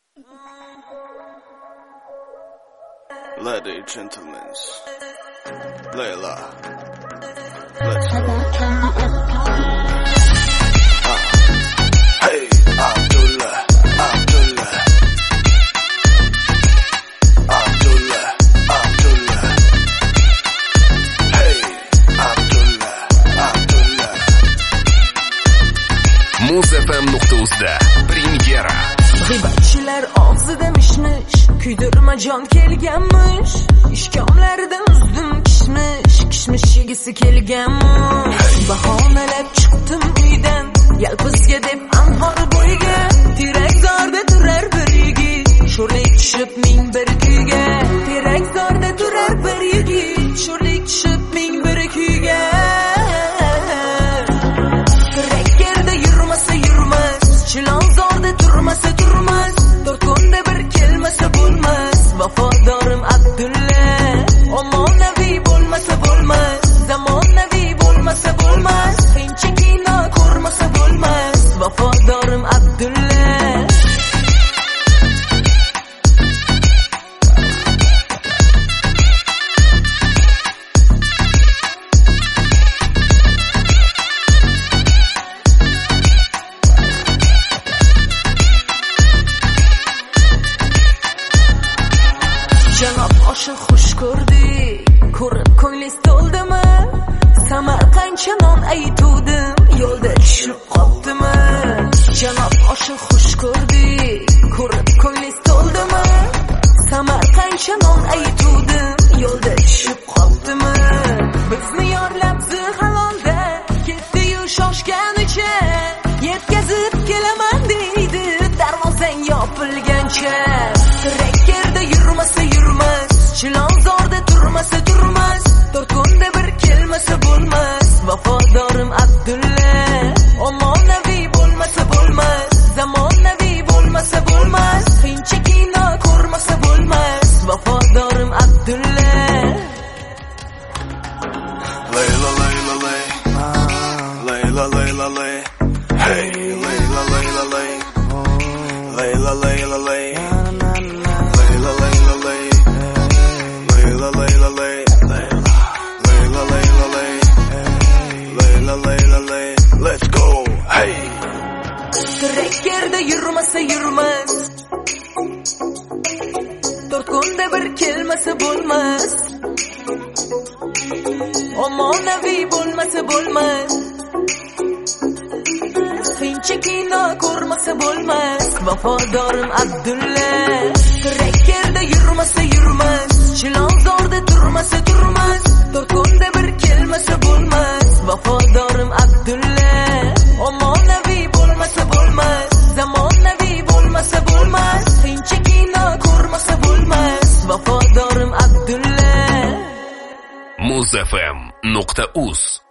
Ladies and gentlemen, Layla, let's go. Hey, Abdullah, Abdullah, Abdullah, Abdullah. Hey, Abdullah, Abdullah. Muz.fm.uz'da premyera. G'iybatchilar og'zida mish-mish, kuydirma jon kelganmish. Ishkomlaridan uzdim kishmish yegisi kelganmish. Bahonalab chiqdim uydan, yalpizga deb anhor bo'yiga. Terakzorda turar bir yigit, sho'rlik tushib ming bir kuyga. Terakzorda turar bir yigit, sho'rlik tushib ming bir kuyga. Terakkerda yurmasa yurmas, Chilonzorda turmasa turmas, To'rtko'nda bir kelmasa bo'lmas. Vafodorim Abdulla, omonaviy bo'lmasa bo'lmas, zamonaviy bo'lmasa bo'lmas, qiyinchi kino ko'rmasa bo'lmas. Vafodorim Abdulla. Janob oshi xush ko'rdik, ko'rib ko'nglingiz to'ldimi? Samarqandcha non aytuvdim, yo'lda tushib qopdimi? Janob oshi xush ko'rdik, ko'rib ko'nglingiz to'ldimi? Samarqandcha non aytuvdim, yo'lda tushib qopdimi? Bizni yorlab halolda ketdi-yu shoshganicha, yetkazib kelaman deydi darvozang yopilgancha. Terakkerda yurmasa yurmas, Chilonzorda turmasa turmas, To'rtko'nda bir kelmasa bo'lmas. Vafodorim Abdulla, omonaviy bo'lmasa bo'lmas, zamonaviy bo'lmasa bo'lmas, qiyinchi kino ko'rmasa bo'lmas. Vafodorim Abdulla. Layla, Layla, Lay, Layla, Layla, Lay. Hey, Layla, Layla, Lay, Layla, Layla, Lay. Layla, Layla, Lay, Layla, Layla, Lay, Layla, Layla, Lay, Layla, Layla, Lay. Let's go. Hey. Terakkerda yurmasa yurmas, To'rtko'nda bir kelmasa bo'lmas, omonaviy bo'lmasa bo'lmas, qiyinchi kino ko'rmasa bo'lmas. Vafodorim Abdulla. Terakkerda yurmasa yurmas, Chilonzorda turmasa turmas, To'rtko'nda bir kelmasa bo'lmas. Vafodorim Abdulla. Omonaviy bo'lmasa bo'lmas, zamonaviy bo'lmasa bo'lmas, qiyinchi kino ko'rmasa bo'lmas. Vafodorim Abdulla. Muz.fm.uz